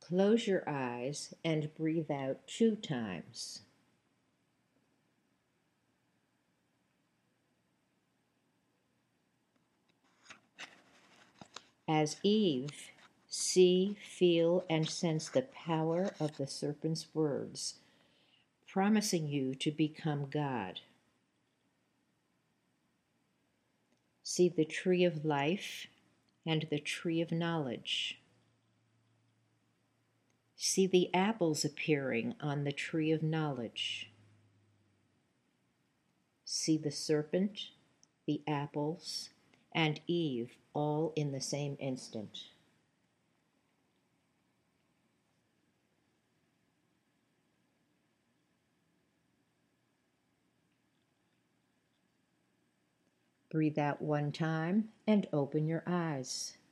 Close your eyes and breathe out 2 times. As Eve, see, feel, and sense the power of the serpent's words, promising you to become God. See the tree of life and the tree of knowledge. See the apples appearing on the tree of knowledge. See the serpent, the apples, and Eve all in the same instant. Breathe out 1 time and open your eyes.